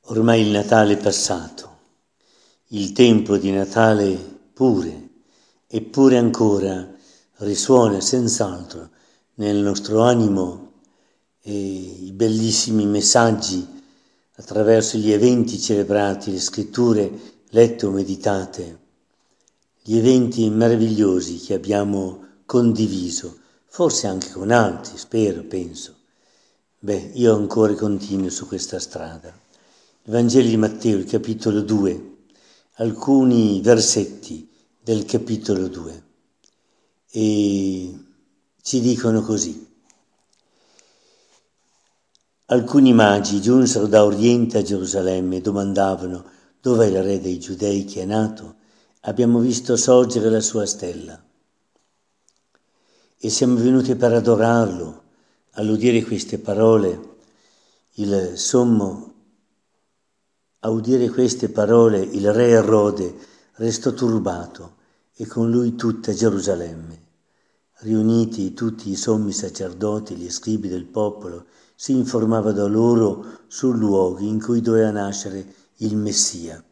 Ormai il Natale è passato, il tempo di Natale pure, eppure ancora risuona senz'altro nel nostro animo i bellissimi messaggi attraverso gli eventi celebrati, le scritture lette o meditate, gli eventi meravigliosi che abbiamo condiviso, forse anche con altri, spero, penso. Io ancora continuo su questa strada. Il Vangelo di Matteo, il capitolo 2, alcuni versetti del capitolo 2, e ci dicono così. Alcuni magi giunsero da Oriente a Gerusalemme e domandavano: dov'è il re dei Giudei che è nato? Abbiamo visto sorgere la sua stella e siamo venuti per adorarlo. All'udire queste parole, il re Erode restò turbato e con lui tutta Gerusalemme. Riuniti tutti i sommi sacerdoti, gli scribi del popolo, si informava da loro sul luogo in cui doveva nascere il Messia.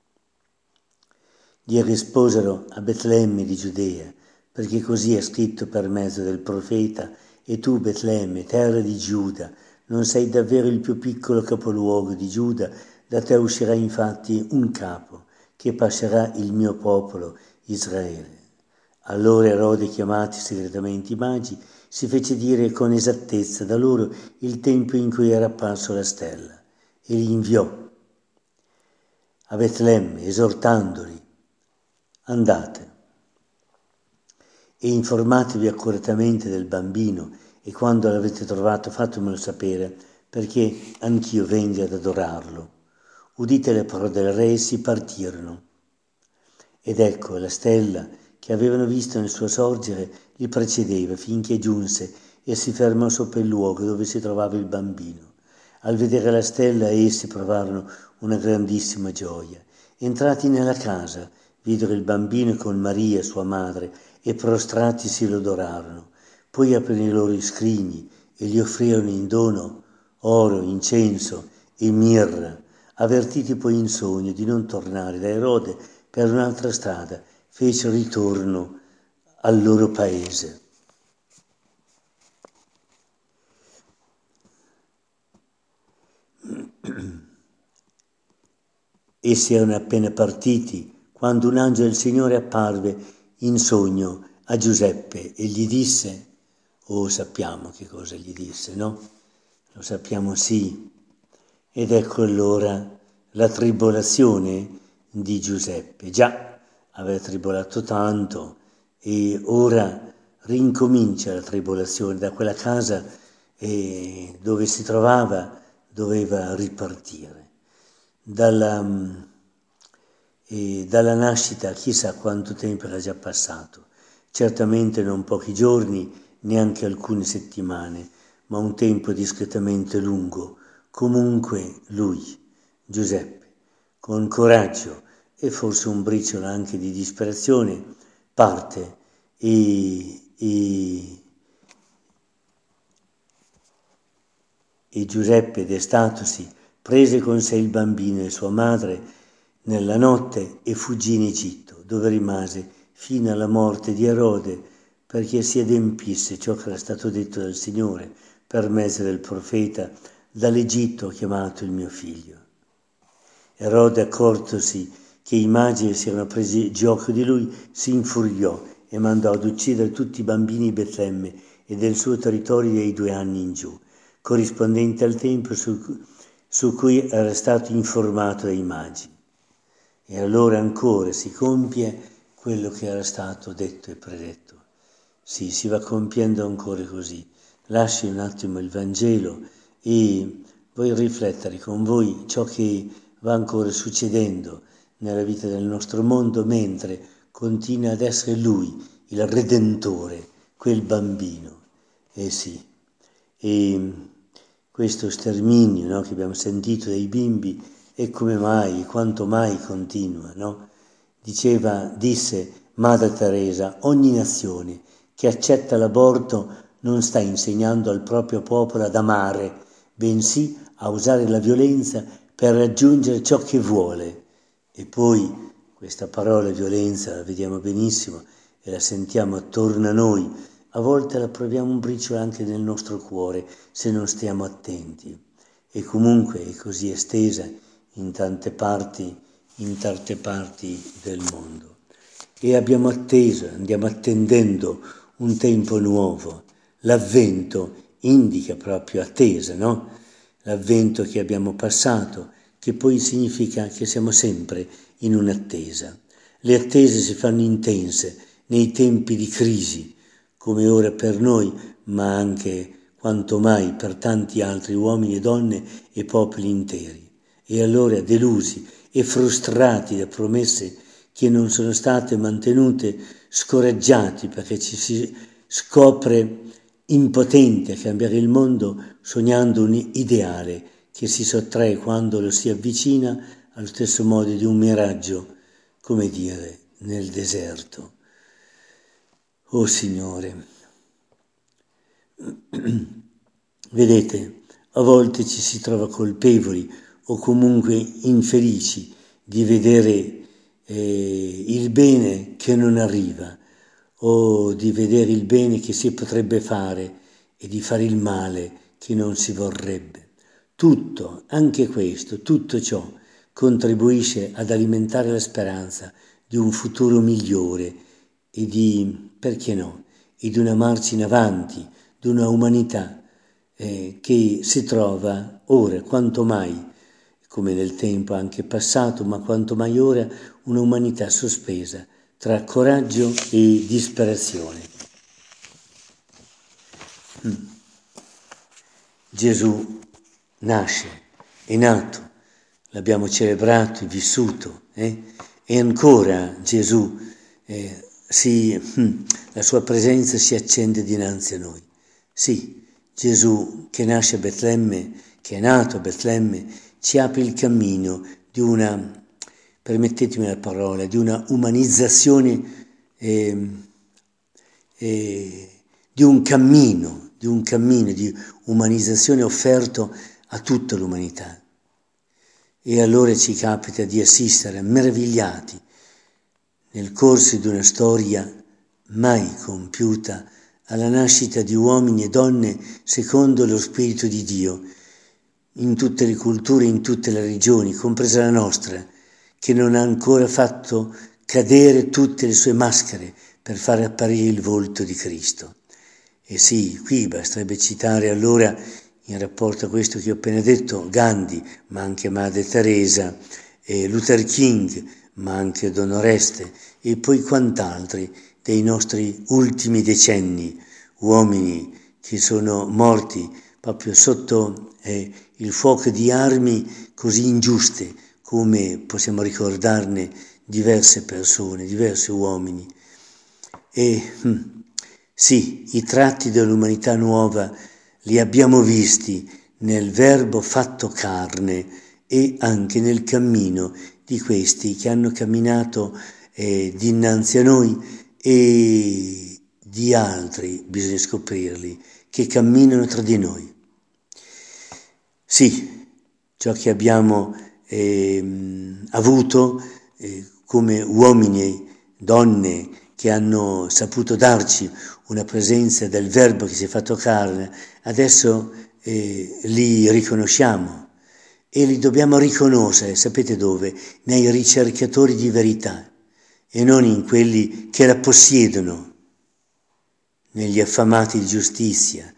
Gli risposero: a Betlemme di Giudea, perché così è scritto per mezzo del profeta: e tu, Betlemme, terra di Giuda, non sei davvero il più piccolo capoluogo di Giuda, da te uscirà infatti un capo che pascerà il mio popolo Israele. Allora Erode, chiamati segretamente i magi, si fece dire con esattezza da loro il tempo in cui era apparso la stella e li inviò a Betlemme esortandoli: andate e informatevi accuratamente del bambino e quando l'avete trovato fatemelo sapere, perché anch'io venga ad adorarlo. Udite le parole del re e si partirono. Ed ecco, la stella che avevano visto nel suo sorgere li precedeva finché giunse e si fermò sopra il luogo dove si trovava il bambino. Al vedere la stella essi provarono una grandissima gioia. Entrati nella casa, videro il bambino con Maria, sua madre, e prostratisi lo adorarono. Poi aprirono i loro scrigni e gli offrirono in dono oro, incenso e mirra. Avvertiti poi in sogno di non tornare da Erode per un'altra strada, fecero ritorno al loro paese. Essi erano appena partiti quando un angelo del Signore apparve in sogno a Giuseppe e gli disse: sappiamo che cosa gli disse, no? Lo sappiamo, sì. Ed ecco allora la tribolazione di Giuseppe. Già aveva tribolato tanto e ora rincomincia la tribolazione. Da quella casa dove si trovava doveva ripartire. Dalla nascita chissà quanto tempo era già passato, certamente non pochi giorni, neanche alcune settimane, ma un tempo discretamente lungo. Comunque lui, Giuseppe, con coraggio e forse un briciolo anche di disperazione, parte e Giuseppe, destatosi, prese con sé il bambino e sua madre nella notte e fuggì in Egitto, dove rimase fino alla morte di Erode, perché si adempisse ciò che era stato detto dal Signore per mezzo del profeta: dall'Egitto ho chiamato il mio figlio. Erode, accortosi che i magi si erano presi gioco di lui, si infuriò e mandò ad uccidere tutti i bambini di Betlemme e del suo territorio dai 2 anni in giù, corrispondente al tempo su cui era stato informato dai magi. E allora ancora si compie quello che era stato detto e predetto. Sì, si va compiendo ancora così. Lasci un attimo il Vangelo e voglio riflettere con voi ciò che va ancora succedendo nella vita del nostro mondo, mentre continua ad essere Lui, il Redentore, quel bambino. Sì, e questo sterminio, no, che abbiamo sentito dei bimbi, e come mai, quanto mai continua, no? Disse Madre Teresa: ogni nazione che accetta l'aborto non sta insegnando al proprio popolo ad amare, bensì a usare la violenza per raggiungere ciò che vuole. E poi questa parola violenza la vediamo benissimo e la sentiamo attorno a noi, a volte la proviamo un briciolo anche nel nostro cuore se non stiamo attenti, e comunque è così estesa in tante parti del mondo. E abbiamo atteso, andiamo attendendo un tempo nuovo. L'avvento indica proprio attesa, no? L'avvento che abbiamo passato, che poi significa che siamo sempre in un'attesa. Le attese si fanno intense nei tempi di crisi, come ora per noi, ma anche quanto mai per tanti altri uomini e donne e popoli interi. E allora, delusi e frustrati da promesse che non sono state mantenute, scoraggiati perché ci si scopre impotenti a cambiare il mondo, sognando un ideale che si sottrae quando lo si avvicina, allo stesso modo di un miraggio, come dire, nel deserto. Oh Signore, vedete, a volte ci si trova colpevoli o comunque infelici di vedere il bene che non arriva, o di vedere il bene che si potrebbe fare e di fare il male che non si vorrebbe. Tutto, anche questo, tutto ciò contribuisce ad alimentare la speranza di un futuro migliore e di, perché no, e di una marcia in avanti, di una umanità che si trova ora, quanto mai, come nel tempo anche passato, ma quanto mai ora, una umanità sospesa tra coraggio e disperazione. Gesù nasce, è nato, l'abbiamo celebrato e vissuto, e ancora Gesù, la sua presenza si accende dinanzi a noi. Sì, Gesù che nasce a Betlemme, che è nato a Betlemme, ci apre il cammino di una, permettetemi la parola, di una umanizzazione, di un cammino di umanizzazione offerto a tutta l'umanità. E allora ci capita di assistere meravigliati nel corso di una storia mai compiuta alla nascita di uomini e donne secondo lo Spirito di Dio, in tutte le culture, in tutte le regioni, compresa la nostra, che non ha ancora fatto cadere tutte le sue maschere per far apparire il volto di Cristo. E sì, qui basterebbe citare allora, in rapporto a questo che ho appena detto, Gandhi, ma anche Madre Teresa, Luther King, ma anche Don Oreste, e poi quant'altri dei nostri ultimi decenni, uomini che sono morti proprio sotto il fuoco di armi così ingiuste, come possiamo ricordarne diverse persone, diversi uomini. E sì, i tratti dell'umanità nuova li abbiamo visti nel Verbo fatto carne e anche nel cammino di questi che hanno camminato dinanzi a noi e di altri, bisogna scoprirli, che camminano tra di noi. Sì, ciò che abbiamo avuto come uomini e donne che hanno saputo darci una presenza del Verbo che si è fatto carne, adesso li riconosciamo e li dobbiamo riconoscere, sapete dove? Nei ricercatori di verità e non in quelli che la possiedono, negli affamati di giustizia,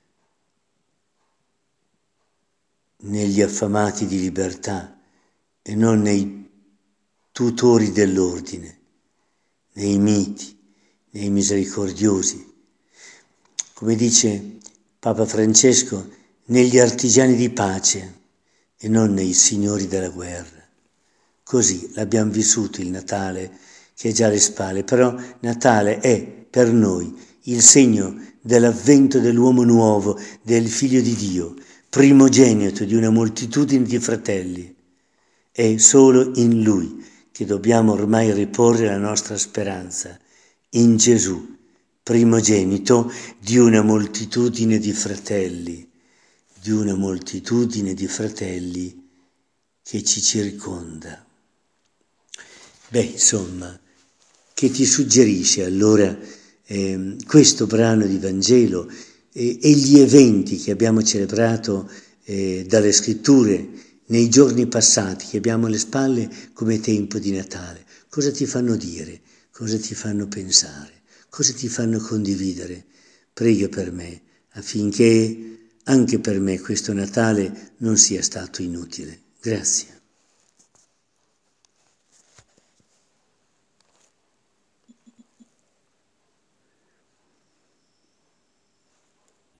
negli affamati di libertà e non nei tutori dell'ordine, nei miti, nei misericordiosi. Come dice Papa Francesco, negli artigiani di pace e non nei signori della guerra. Così l'abbiamo vissuto il Natale, che è già alle spalle, però Natale è per noi il segno dell'avvento dell'uomo nuovo, del Figlio di Dio, primogenito di una moltitudine di fratelli. È solo in Lui che dobbiamo ormai riporre la nostra speranza, in Gesù, primogenito di una moltitudine di fratelli, che ci circonda. Beh, insomma, che ti suggerisce allora questo brano di Vangelo e gli eventi che abbiamo celebrato dalle scritture nei giorni passati, che abbiamo alle spalle come tempo di Natale? Cosa ti fanno dire? Cosa ti fanno pensare? Cosa ti fanno condividere? Prega per me affinché anche per me questo Natale non sia stato inutile. Grazie.